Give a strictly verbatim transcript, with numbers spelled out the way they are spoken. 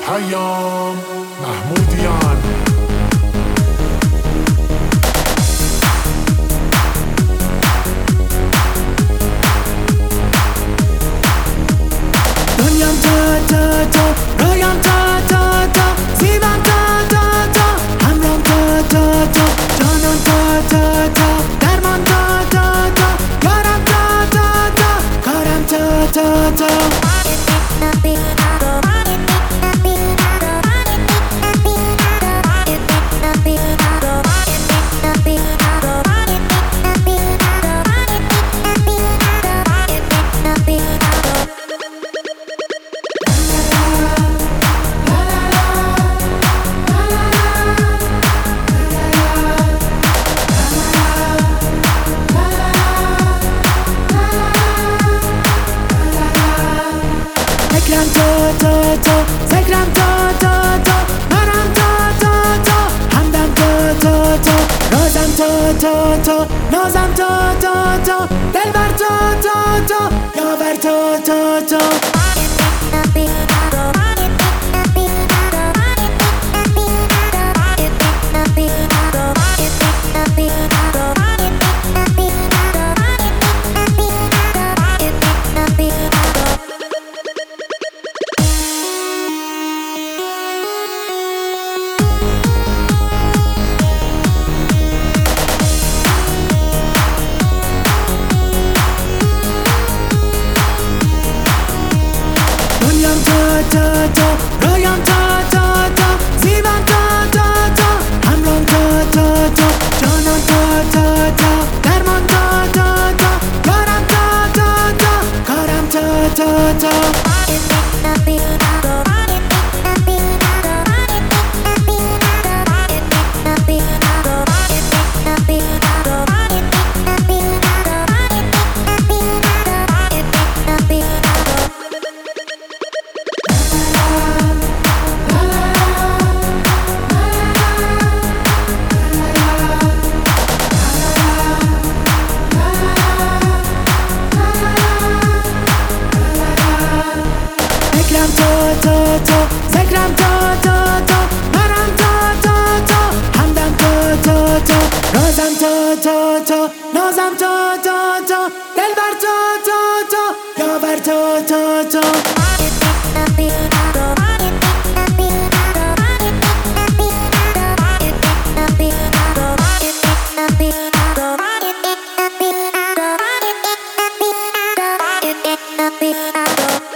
پیام محمودیان. دنیام تا تا تا، رویام تا تا تا، زیبام تا تا تا، همرام تا تا تا، جانم تا تا تا، درمان تا تا تا، یارم تا تا تا، کارم تا تا تا. فکرم تا تا تا، ذکرم تا تا تا، منم تا تا تا، همدم تا تا تا، رازم تا تا تا، نازم تا تا تا، دلبر تا تا تا، یاور تا تا تا. دنیام تا تا تا، رویام تا تا تا، زیبام تا تا تا، همرام تا تا تا، جانم تا تا تا، درمان تا تا تا، یارم تا تا تا، کارم تا تا تا. فکرم تا تا تا، ذکرم تا تا تا، منم تا تا تا، همدم تا تا تا، رازم تا تا تا، نازم تا تا تا، دلبر تا تا تا، یاور تا تا تا. Be